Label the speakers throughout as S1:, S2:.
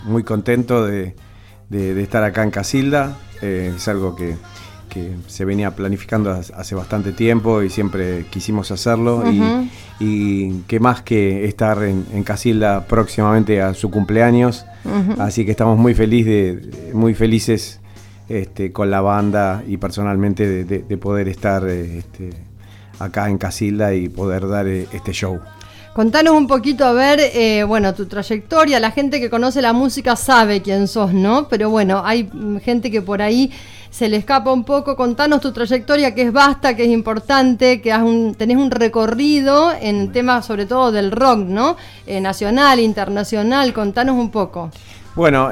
S1: muy contento de estar acá en Casilda. Es algo que se venía planificando hace bastante tiempo y siempre quisimos hacerlo. Uh-huh. Y qué más que estar en Casilda próximamente a su cumpleaños. Uh-huh. Así que estamos muy felices con la banda y personalmente de poder estar acá en Casilda y poder dar este show.
S2: Contanos un poquito, a ver, tu trayectoria. La gente que conoce la música sabe quién sos, ¿no? Pero bueno, hay gente que por ahí se le escapa un poco. Contanos tu trayectoria, que es vasta, que es importante, que tenés un recorrido en temas sobre todo del rock, ¿no? Nacional, internacional. Contanos un poco.
S1: Bueno,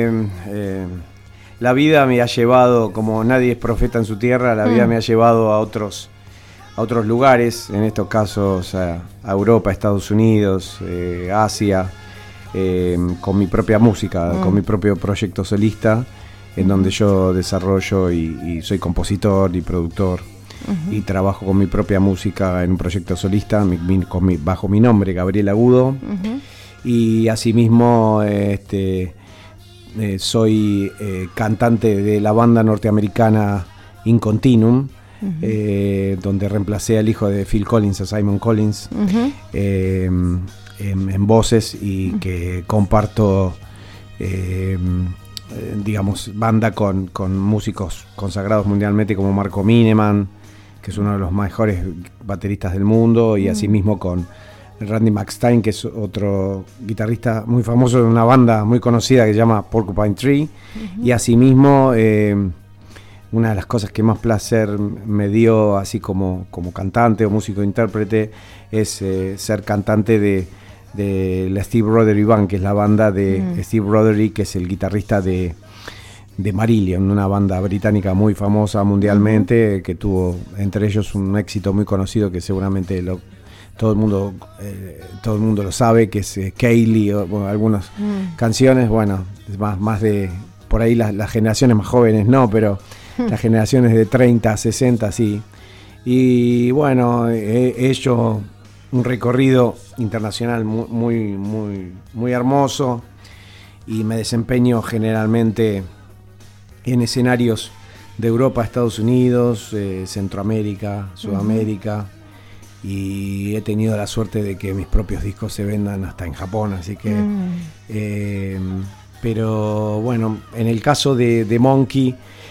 S1: la vida me ha llevado, como nadie es profeta en su tierra, la vida me ha llevado a otros lugares, en estos casos a Europa, Estados Unidos, Asia, con mi propia música, con mi propio proyecto solista, en donde yo desarrollo y soy compositor y productor, y trabajo con mi propia música en un proyecto solista bajo mi nombre, Gabriel Agudo, y asimismo soy cantante de la banda norteamericana In Continuum, donde reemplacé al hijo de Phil Collins, a Simon Collins, en voces, y que comparto banda con músicos consagrados mundialmente como Marco Mineman, que es uno de los mejores bateristas del mundo, y asimismo con Randy McStein, que es otro guitarrista muy famoso de una banda muy conocida que se llama Porcupine Tree, y asimismo una de las cosas que más placer me dio, así como cantante o músico intérprete, es ser cantante de la Steve Rothery Band, que es la banda de Steve Rothery, que es el guitarrista de Marillion, una banda británica muy famosa mundialmente, que tuvo entre ellos un éxito muy conocido que seguramente todo el mundo lo sabe, que es Kayleigh, algunas canciones, más de por ahí las generaciones más jóvenes no, pero las generaciones de 30, 60 sí. Y bueno, he hecho un recorrido internacional muy hermoso, y me desempeño generalmente en escenarios de Europa, Estados Unidos, Centroamérica, Sudamérica, y he tenido la suerte de que mis propios discos se vendan hasta en Japón, así que pero bueno, en el caso de Monkey,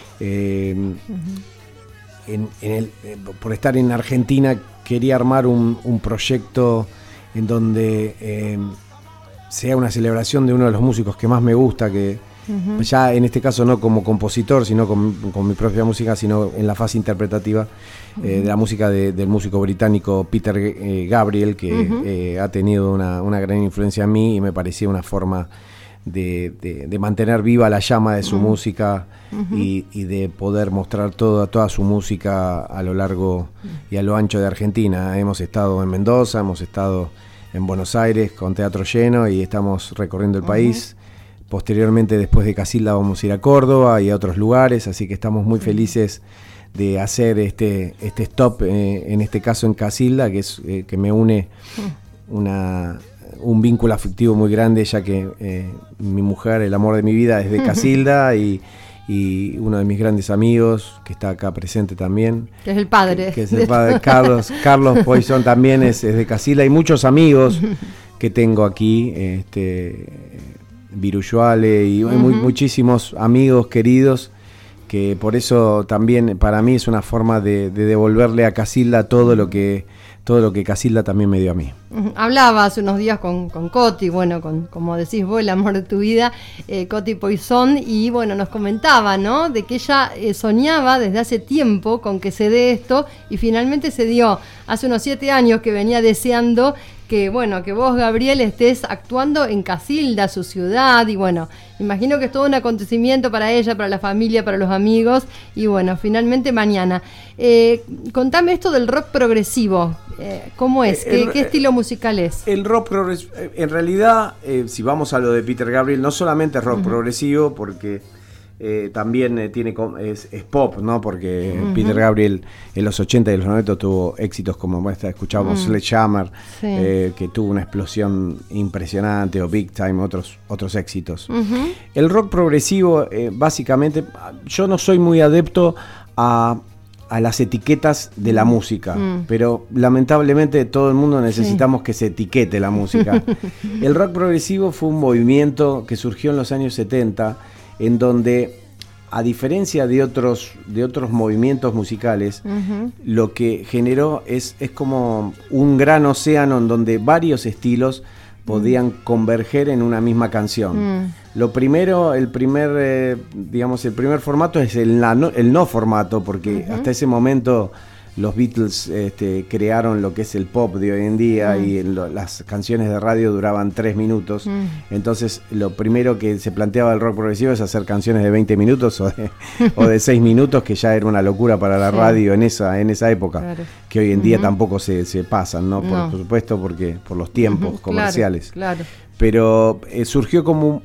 S1: por estar en Argentina, quería armar un proyecto en donde sea una celebración de uno de los músicos que más me gusta, que ya en este caso no como compositor, sino con mi propia música, sino en la fase interpretativa de la música del músico británico Peter Gabriel, que ha tenido una gran influencia en mí, y me parecía una forma de mantener viva la llama de su música, y de poder mostrar toda su música a lo largo y a lo ancho de Argentina. Hemos estado en Mendoza, hemos estado en Buenos Aires con teatro lleno, y estamos recorriendo el país. Posteriormente, después de Casilda, vamos a ir a Córdoba y a otros lugares, así que estamos muy felices de hacer este stop, en este caso en Casilda, que me une un vínculo afectivo muy grande, ya que mi mujer, el amor de mi vida, es de Casilda, y uno de mis grandes amigos, que está acá presente también,
S2: que es el padre,
S1: que es el padre Carlos Poisson, también es de Casilda, y muchos amigos que tengo aquí, Viruyuale, y muchísimos amigos queridos, que por eso también para mí es una forma de devolverle a Casilda todo lo que Casilda también me dio a mí.
S2: Hablaba hace unos días con Coti, como decís vos, el amor de tu vida, Coti Poisson, y nos comentaba, ¿no?, de que ella soñaba desde hace tiempo con que se dé esto, y finalmente se dio. Hace unos 7 años que venía deseando que vos, Gabriel, estés actuando en Casilda, su ciudad, y imagino que es todo un acontecimiento para ella, para la familia, para los amigos, y finalmente mañana. Contame esto del rock progresivo, ¿cómo es? ¿Qué estilo musical es?
S1: El rock progresivo, en realidad, si vamos a lo de Peter Gabriel, no solamente es rock progresivo, porque también es pop, ¿no? Porque Peter Gabriel en los 80 y los 90 tuvo éxitos como escuchábamos Sledgehammer, sí, que tuvo una explosión impresionante, o Big Time, otros éxitos. El rock progresivo, básicamente, yo no soy muy adepto a las etiquetas de la música, pero lamentablemente todo el mundo necesitamos que se etiquete la música. El rock progresivo fue un movimiento que surgió en los años 70, en donde, a diferencia de otros movimientos musicales, lo que generó es como un gran océano en donde varios estilos podían converger en una misma canción. Lo primero, el primer formato es el no formato, porque hasta ese momento los Beatles crearon lo que es el pop de hoy en día, y las canciones de radio duraban 3 minutos. Entonces, lo primero que se planteaba el rock progresivo es hacer canciones de 20 minutos o de 6 minutos, que ya era una locura para la radio en esa época, claro, que hoy en día tampoco se pasan, ¿no? Por supuesto, porque por los tiempos comerciales. Claro. Pero surgió como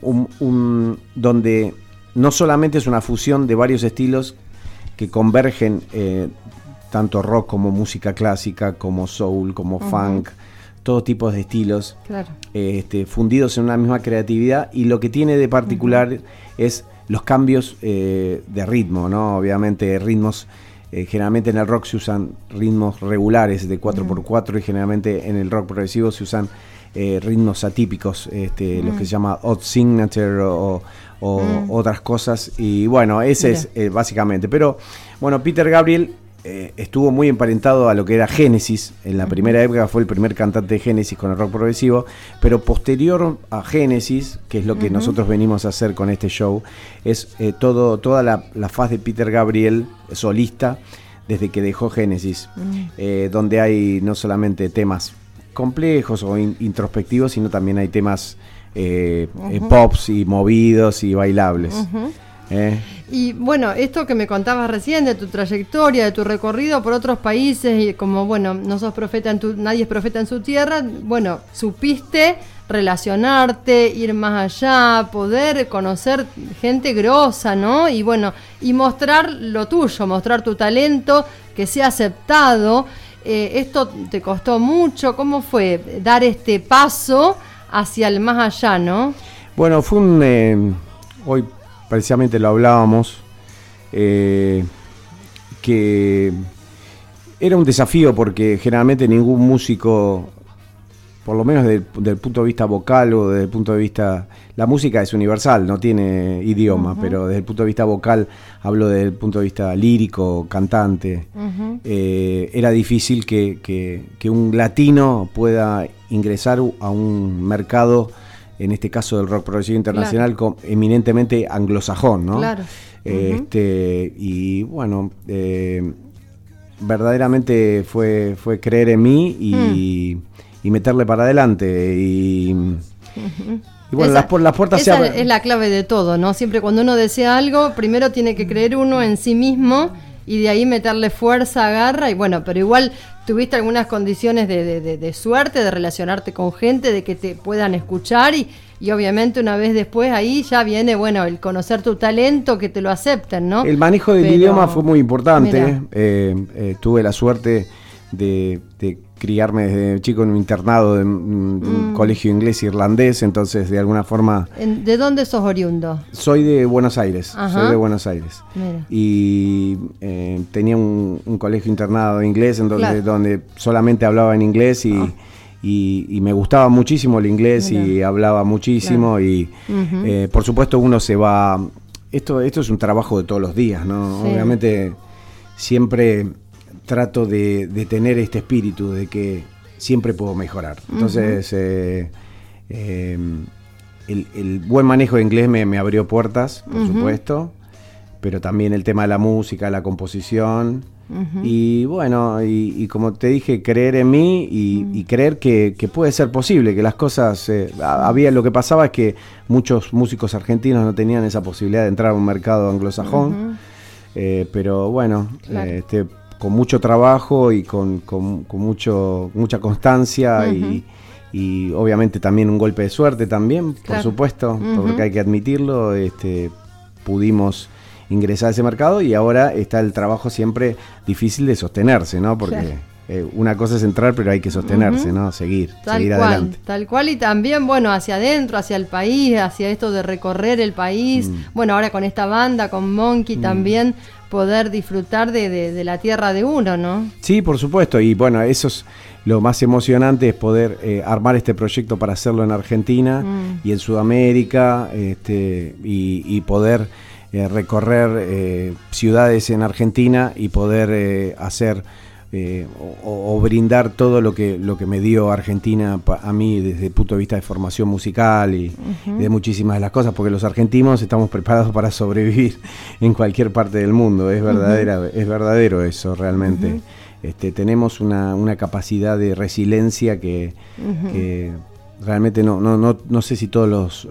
S1: donde no solamente es una fusión de varios estilos que convergen, tanto rock como música clásica, como soul, como funk, todo tipo de estilos, claro, fundidos en una misma creatividad, y lo que tiene de particular es los cambios de ritmo, ¿no? Obviamente ritmos, generalmente en el rock se usan ritmos regulares de 4x4, y generalmente en el rock progresivo se usan ritmos atípicos, los que se llama odd signature o otras cosas, y bueno, ese es básicamente. Pero bueno, Peter Gabriel estuvo muy emparentado a lo que era Genesis. En la primera época fue el primer cantante de Genesis con el rock progresivo, pero posterior a Genesis, que es lo que nosotros venimos a hacer con este show, es toda la faz de Peter Gabriel solista desde que dejó Genesis, donde hay no solamente temas complejos o introspectivos, sino también hay temas pops y movidos y bailables. Y bueno, esto que me contabas recién de tu trayectoria, de tu recorrido por otros países, y como bueno, no sos profeta nadie es profeta en su tierra, bueno, supiste relacionarte, ir más allá, poder conocer gente grosa, ¿no? Y bueno, y mostrar lo tuyo, mostrar tu talento, que sea aceptado. ¿Esto te costó mucho? ¿Cómo fue dar este paso hacia el más allá, no? Bueno, fue hoy precisamente lo hablábamos, que era un desafío, porque generalmente ningún músico, por lo menos del punto de vista vocal o desde el punto de vista... La música es universal, no tiene idioma, pero desde el punto de vista vocal, hablo desde el punto de vista lírico, cantante, era difícil que un latino pueda ingresar a un mercado, en este caso del rock progresivo internacional, claro, eminentemente anglosajón, ¿no? Claro. Y bueno, verdaderamente fue creer en mí y meterle para adelante. Y bueno, las puertas se abren. Esa es la clave de todo, ¿no? Siempre cuando uno desea algo, primero tiene que creer uno en sí mismo, y de ahí meterle fuerza, garra, y bueno, pero igual tuviste algunas condiciones de suerte, de relacionarte con gente, de que te puedan escuchar, y obviamente una vez después ahí ya viene, bueno, el conocer tu talento, que te lo acepten, ¿no? El manejo del idioma fue muy importante. Tuve la suerte de criarme desde chico en un internado de un colegio inglés irlandés, entonces de alguna forma... ¿De dónde sos oriundo? Soy de Buenos Aires. Soy de Buenos Aires. Mira. Y tenía un colegio internado inglés donde solamente hablaba en inglés, y me gustaba muchísimo el inglés. Mira. Y hablaba muchísimo, claro. Y por supuesto uno se va... Esto es un trabajo de todos los días, ¿no? Sí. Obviamente siempre trato de tener este espíritu de que siempre puedo mejorar. Entonces, el buen manejo de inglés me abrió puertas, por supuesto, pero también el tema de la música, la composición, y bueno, y como te dije, creer en mí y creer que puede ser posible, que las cosas... lo que pasaba es que muchos músicos argentinos no tenían esa posibilidad de entrar a un mercado anglosajón, pero bueno, claro, con mucho trabajo y con mucha constancia, y obviamente también un golpe de suerte también, claro, por supuesto, porque hay que admitirlo, pudimos ingresar a ese mercado, y ahora está el trabajo siempre difícil de sostenerse, ¿no? Porque una cosa es entrar, pero hay que sostenerse, ¿no? Seguir adelante.
S2: Tal cual, y también, bueno, hacia adentro, hacia el país, hacia esto de recorrer el país. Bueno, ahora con esta banda, con Monkey también, poder disfrutar de la tierra de uno, ¿no? Sí, por supuesto, y bueno, eso es lo más emocionante, es poder armar este proyecto para hacerlo en Argentina y en Sudamérica, y poder recorrer ciudades en Argentina y poder hacer o brindar todo lo que me dio Argentina a mí desde el punto de vista de formación musical y de muchísimas de las cosas, porque los argentinos estamos preparados para sobrevivir en cualquier parte del mundo. Es verdadero eso realmente. Tenemos una capacidad de resiliencia que realmente no sé si todos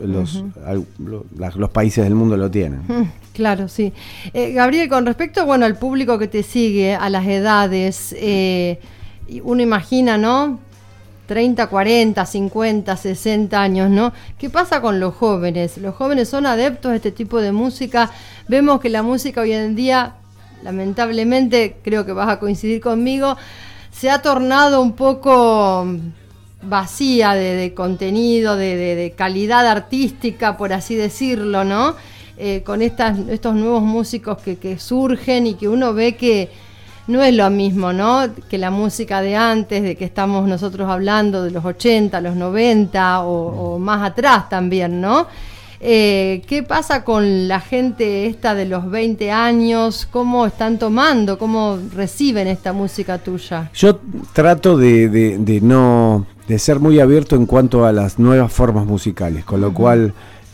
S2: los países del mundo lo tienen. Claro, sí. Gabriel, con respecto, bueno, al público que te sigue, a las edades, uno imagina, ¿no? 30, 40, 50, 60 años, ¿no? ¿Qué pasa con los jóvenes? Los jóvenes son adeptos a este tipo de música. Vemos que la música hoy en día, lamentablemente, creo que vas a coincidir conmigo, se ha tornado un poco vacía de contenido, de calidad artística, por así decirlo, ¿no? Con estos nuevos músicos que surgen y que uno ve que no es lo mismo, ¿no? Que la música de antes, de que estamos nosotros hablando de los 80, los 90 o más atrás también, ¿no? ¿Qué pasa con la gente esta de los 20 años? ¿Cómo están tomando? ¿Cómo reciben esta música tuya? Yo trato de ser muy abierto en cuanto a las nuevas formas musicales, con lo cual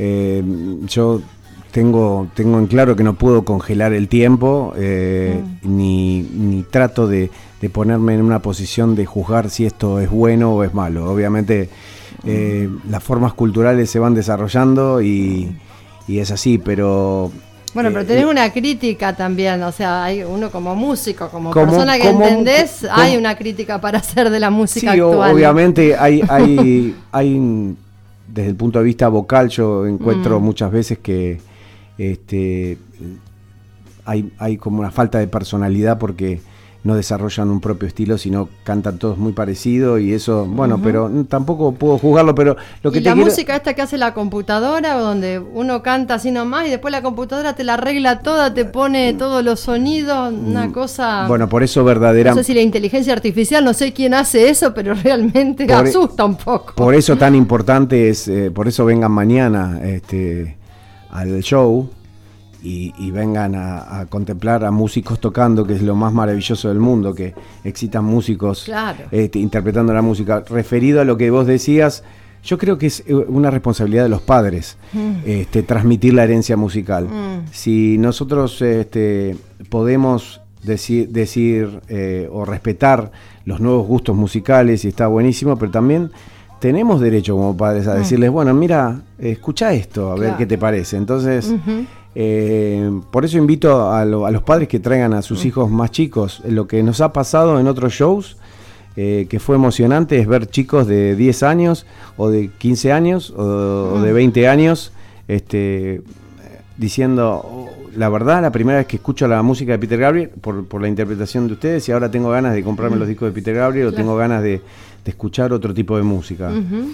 S2: yo tengo en claro que no puedo congelar el tiempo, ni trato de ponerme en una posición de juzgar si esto es bueno o es malo. Obviamente las formas culturales se van desarrollando y es así, pero... Bueno, pero tenés una crítica también, o sea, hay uno como músico, como persona que entendés, hay una crítica para hacer de la música actual. Sí, obviamente hay desde el punto de vista vocal, yo encuentro muchas veces que hay como una falta de personalidad porque no desarrollan un propio estilo, sino cantan todos muy parecido, y eso, bueno, pero tampoco puedo juzgarlo, pero lo que música esta que hace la computadora, donde uno canta así nomás y después la computadora te la arregla toda, te pone todos los sonidos, una cosa... Bueno, por eso verdaderamente... No sé si la inteligencia artificial, no sé quién hace eso, pero realmente asusta un poco. Por eso tan importante es, por eso vengan mañana al show, y vengan a contemplar a músicos tocando, que es lo más maravilloso del mundo, que existan músicos interpretando la música. Referido a lo que vos decías, yo creo que es una responsabilidad de los padres transmitir la herencia musical. Si nosotros podemos decir o respetar los nuevos gustos musicales, y está buenísimo, pero también tenemos derecho como padres a decirles, bueno, mira, escucha esto, a ver qué te parece. Entonces... por eso invito a los padres que traigan a sus hijos más chicos. Lo que nos ha pasado en otros shows, que fue emocionante, es ver chicos de 10 años o de 15 años o de 20 años diciendo, la verdad, la primera vez que escucho la música de Peter Gabriel por la interpretación de ustedes, y ahora tengo ganas de comprarme los discos de Peter Gabriel, o tengo ganas de escuchar otro tipo de música.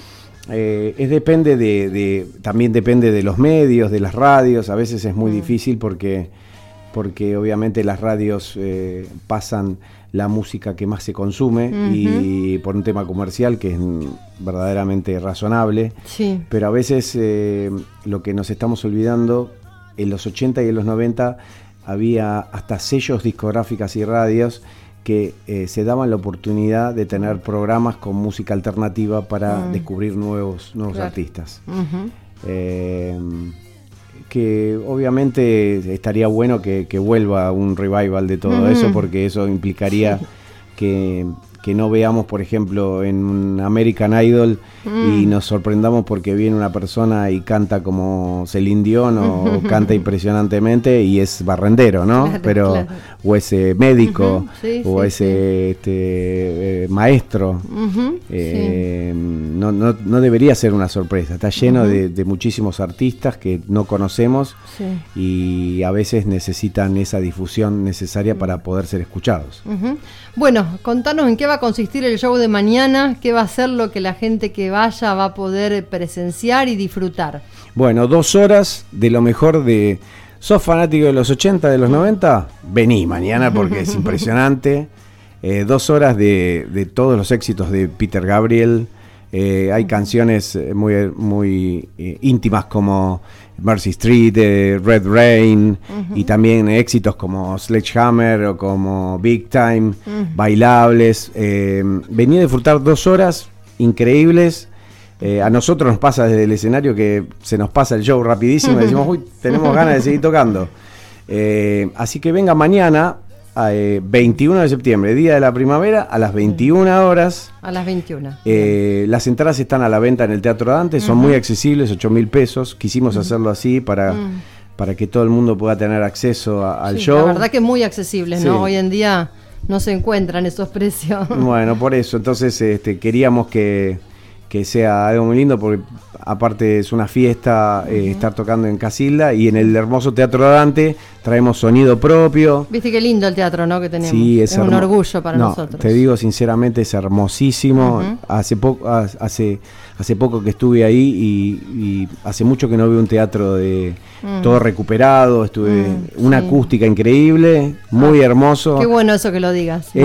S2: También depende de los medios, de las radios. A veces es muy difícil porque obviamente las radios pasan la música que más se consume, y por un tema comercial que es verdaderamente razonable, pero a veces lo que nos estamos olvidando, en los 80 y en los 90 había hasta sellos discográficas y radios que se daban la oportunidad de tener programas con música alternativa para descubrir nuevos artistas. Que obviamente estaría bueno que vuelva un revival de todo eso, porque eso implicaría que
S1: que no veamos, por ejemplo, en un American Idol y nos sorprendamos porque viene una persona y canta como Celine Dion o canta impresionantemente y es barrendero, ¿no?
S2: Claro,
S1: pero
S2: claro.
S1: O ese médico
S2: Sí,
S1: o
S2: sí,
S1: ese maestro.
S2: Sí.
S1: No debería ser una sorpresa. Está lleno de muchísimos artistas que no conocemos y a veces necesitan esa difusión necesaria para poder ser escuchados.
S2: Bueno, contanos en qué va a consistir el show de mañana, qué va a ser lo que la gente que vaya va a poder presenciar y disfrutar.
S1: Bueno, 2 horas de lo mejor de... ¿Sos fanático de los 80, de los 90? Vení mañana porque es impresionante. 2 horas de todos los éxitos de Peter Gabriel. Hay canciones muy íntimas como Mercy Street, Red Rain, y también éxitos como Sledgehammer o como Big Time, bailables. Vení a disfrutar 2 horas increíbles. A nosotros nos pasa desde el escenario que se nos pasa el show rapidísimo y decimos, uy, tenemos ganas de seguir tocando. Así que venga mañana, 21 de septiembre, día de la primavera, a las 21 horas.
S2: A las 21.
S1: Las entradas están a la venta en el Teatro Dante, son muy accesibles, 8.000 pesos. Quisimos hacerlo así para que todo el mundo pueda tener acceso al show.
S2: La verdad que muy accesibles, ¿no? Hoy en día no se encuentran esos precios.
S1: Bueno, por eso, entonces queríamos que sea algo muy lindo, porque aparte es una fiesta estar tocando en Casilda, y en el hermoso Teatro Dante traemos sonido propio.
S2: Viste qué lindo el teatro, ¿no? Que tenemos.
S1: Sí,
S2: es un orgullo para nosotros.
S1: Te digo sinceramente, es hermosísimo. Hace poco que estuve ahí y hace mucho que no veo un teatro de todo recuperado. Estuve una acústica increíble, muy hermoso.
S2: Qué bueno eso que lo digas, ¿no?
S1: Es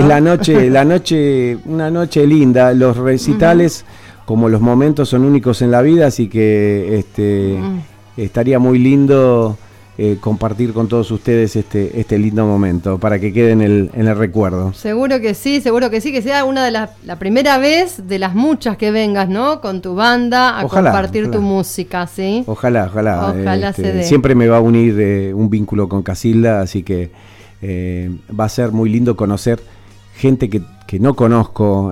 S1: una noche linda. Los recitales, como los momentos, son únicos en la vida, así que estaría muy lindo compartir con todos ustedes este lindo momento para que quede en el recuerdo.
S2: Seguro que sí, que sea una de la primera vez de las muchas que vengas, ¿no? Con tu banda a compartir tu música, ¿sí?
S1: Ojalá
S2: se dé.
S1: Siempre me va a unir un vínculo con Casilda, así que va a ser muy lindo conocer gente que no conozco,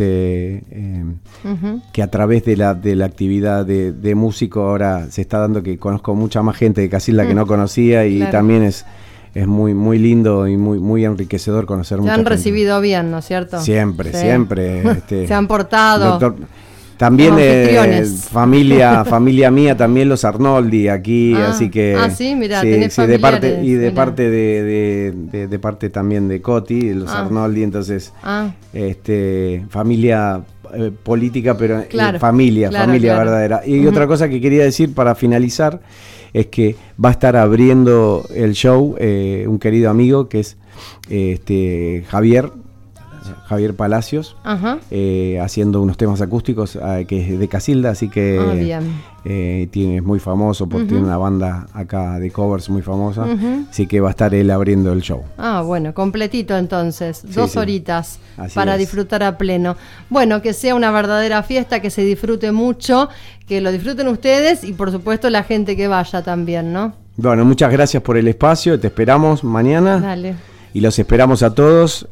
S1: que a través de la actividad de músico ahora se está dando que conozco mucha más gente de Casilda que no conocía, y también es muy muy lindo y muy enriquecedor conocer mucha gente.
S2: Se han recibido bien, ¿no es cierto?
S1: Siempre.
S2: Se han portado.
S1: Doctor, también familia mía, también los Arnoldi aquí, así que
S2: sí, mira, tenés familiares,
S1: de parte también de Coti, los Arnoldi, entonces familia política, pero familia verdadera. Y otra cosa que quería decir para finalizar es que va a estar abriendo el show un querido amigo que es Javier Palacios, haciendo unos temas acústicos, que es de Casilda, así que es muy famoso, porque tiene una banda acá de covers muy famosa, así que va a estar él abriendo el show.
S2: Bueno, completito entonces, 2 horitas
S1: así
S2: para
S1: es.
S2: disfrutar a pleno. Bueno, que sea una verdadera fiesta, que se disfrute mucho, que lo disfruten ustedes y por supuesto la gente que vaya también, ¿no?
S1: Bueno, muchas gracias por el espacio, te esperamos mañana.
S2: Dale.
S1: Y los esperamos a todos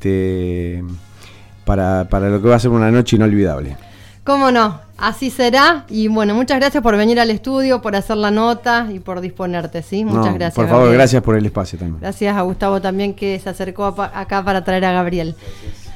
S1: para lo que va a ser una noche inolvidable.
S2: ¿Cómo no? Así será. Y bueno, muchas gracias por venir al estudio, por hacer la nota y por disponerte, ¿sí? Muchas gracias.
S1: Por favor, Gabriel. Gracias por el espacio también.
S2: Gracias a Gustavo también, que se acercó acá para traer a Gabriel. Gracias.